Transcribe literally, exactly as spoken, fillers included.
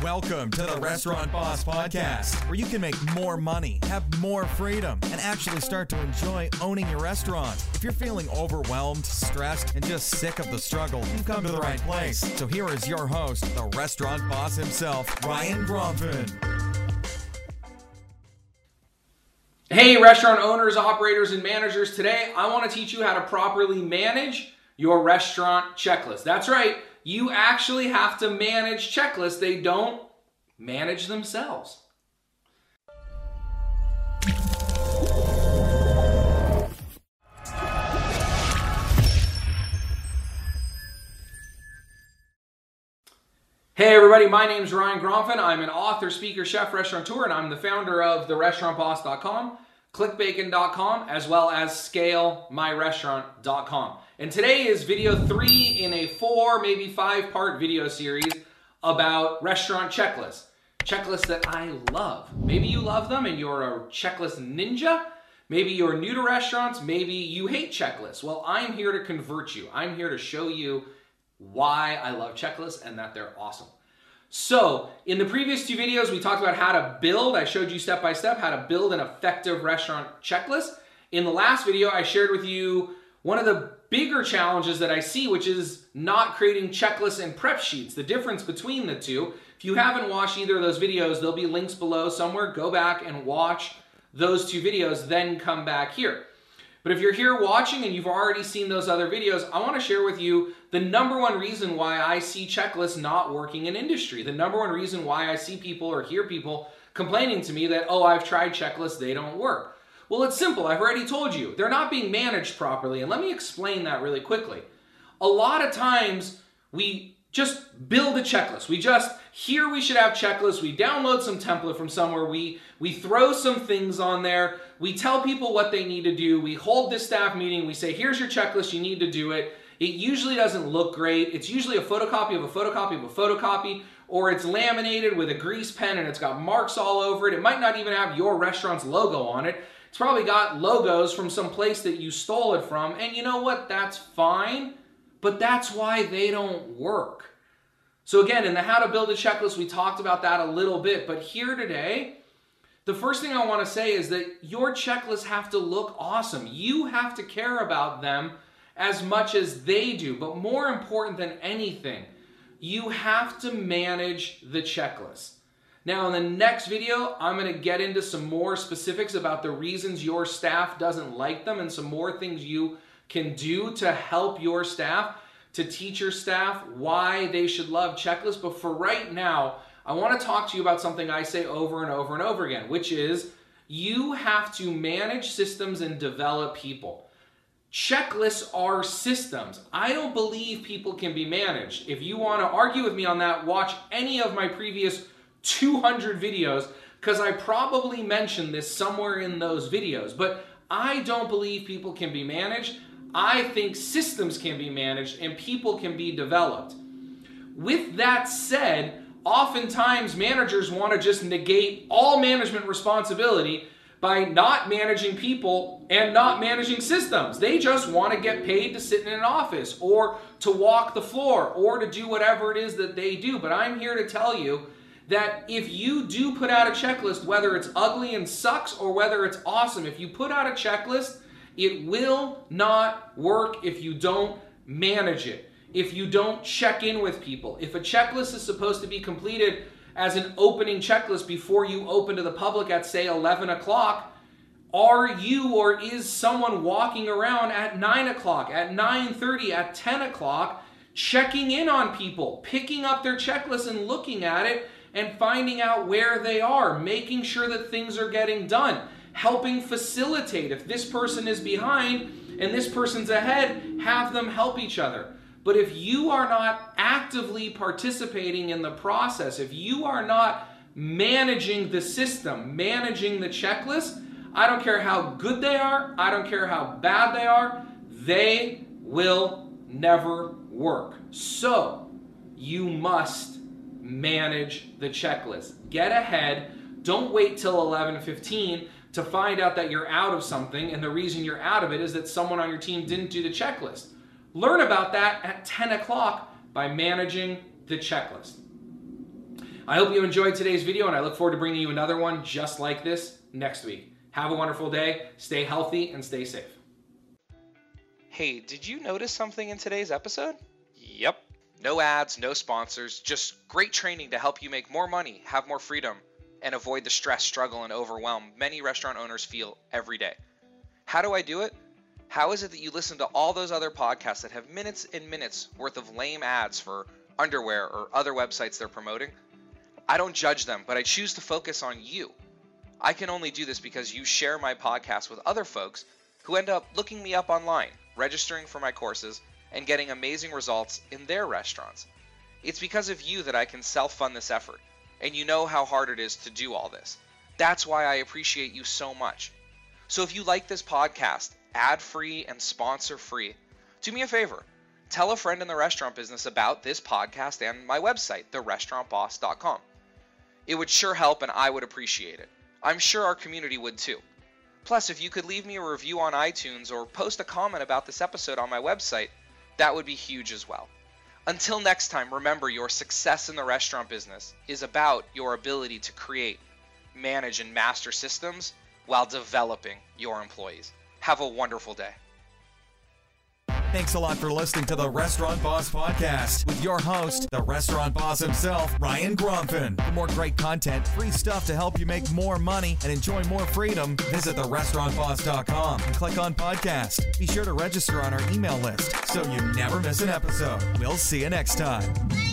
Welcome to the Restaurant Boss Podcast, where you can make more money, have more freedom, and actually start to enjoy owning your restaurant. If you're feeling overwhelmed, stressed, and just sick of the struggle, you've come to the right place. So here is your host, the Restaurant Boss himself, Ryan Gromfin. Hey, restaurant owners, operators, and managers. Today, I want to teach you how to properly manage your restaurant checklist. That's right. You actually have to manage checklists. They don't manage themselves. Hey everybody, my name is Ryan Gromfin. I'm an author, speaker, chef, restaurateur, and I'm the founder of the restaurant boss dot com, click bacon dot com, as well as scale my restaurant dot com. And today is video three in a four, maybe five part video series about restaurant checklists. Checklists that I love. Maybe you love them and you're a checklist ninja. Maybe you're new to restaurants. Maybe you hate checklists. Well, I'm here to convert you. I'm here to show you why I love checklists and that they're awesome. So, in the previous two videos, we talked about how to build. I showed you step by step how to build an effective restaurant checklist. In the last video, I shared with you one of the bigger challenges that I see, which is not creating checklists and prep sheets, the difference between the two. If you haven't watched either of those videos, there'll be links below somewhere. Go back and watch those two videos, then come back here. But if you're here watching and you've already seen those other videos, I want to share with you the number one reason why I see checklists not working in industry. The number one reason why I see people or hear people complaining to me that, oh, I've tried checklists, they don't work. Well, it's simple. I've already told you. They're not being managed properly. And let me explain that really quickly. A lot of times we just build a checklist. We just, here we should have checklists. We download some template from somewhere. We, we throw some things on there. We tell people what they need to do. We hold this staff meeting. We say, here's your checklist. You need to do it. It usually doesn't look great. It's usually a photocopy of a photocopy of a photocopy, or it's laminated with a grease pen and it's got marks all over it. It might not even have your restaurant's logo on it. It's probably got logos from some place that you stole it from. And you know what? That's fine, but that's why they don't work. So again, in the how to build a checklist, we talked about that a little bit, but here today, the first thing I want to say is that your checklists have to look awesome. You have to care about them as much as they do, but more important than anything, you have to manage the checklist. Now, in the next video, I'm going to get into some more specifics about the reasons your staff doesn't like them and some more things you can do to help your staff, to teach your staff why they should love checklists. But for right now, I want to talk to you about something I say over and over and over again, which is you have to manage systems and develop people. Checklists are systems. I don't believe people can be managed. If you want to argue with me on that, watch any of my previous two hundred videos, because I probably mentioned this somewhere in those videos. But I don't believe people can be managed. I think systems can be managed and people can be developed. With that said, oftentimes managers want to just negate all management responsibility by not managing people and not managing systems. They just want to get paid to sit in an office or to walk the floor or to do whatever it is that they do. But I'm here to tell you that if you do put out a checklist, whether it's ugly and sucks or whether it's awesome, if you put out a checklist, it will not work if you don't manage it, if you don't check in with people. If a checklist is supposed to be completed as an opening checklist before you open to the public at, say, eleven o'clock, are you or is someone walking around at nine o'clock, at nine thirty, at ten o'clock, checking in on people, picking up their checklist and looking at it and finding out where they are, making sure that things are getting done, helping facilitate. If this person is behind and this person's ahead, have them help each other. But if you are not actively participating in the process, if you are not managing the system, managing the checklist, I don't care how good they are, I don't care how bad they are, they will never work. So you must manage the checklist. Get ahead. Don't wait till eleven fifteen to find out that you're out of something, and the reason you're out of it is that someone on your team didn't do the checklist. Learn about that at ten o'clock by managing the checklist. I hope you enjoyed today's video, and I look forward to bringing you another one just like this next week. Have a wonderful day, stay healthy, and stay safe. Hey, did you notice something in today's episode? Yep. No ads, no sponsors, just great training to help you make more money, have more freedom, and avoid the stress, struggle, and overwhelm many restaurant owners feel every day. How do I do it? How is it that you listen to all those other podcasts that have minutes and minutes worth of lame ads for underwear or other websites they're promoting? I don't judge them, but I choose to focus on you. I can only do this because you share my podcast with other folks who end up looking me up online, registering for my courses, and getting amazing results in their restaurants. It's because of you that I can self-fund this effort, and you know how hard it is to do all this. That's why I appreciate you so much. So if you like this podcast, ad-free and sponsor-free, do me a favor. Tell a friend in the restaurant business about this podcast and my website, the restaurant boss dot com. It would sure help, and I would appreciate it. I'm sure our community would too. Plus, if you could leave me a review on iTunes or post a comment about this episode on my website, that would be huge as well. Until next time, remember, your success in the restaurant business is about your ability to create, manage, and master systems while developing your employees. Have a wonderful day. Thanks a lot for listening to the Restaurant Boss Podcast with your host, the restaurant boss himself, Ryan Gromfin. For more great content, free stuff to help you make more money and enjoy more freedom, visit the restaurant boss dot com and click on podcast. Be sure to register on our email list so you never miss an episode. We'll see you next time.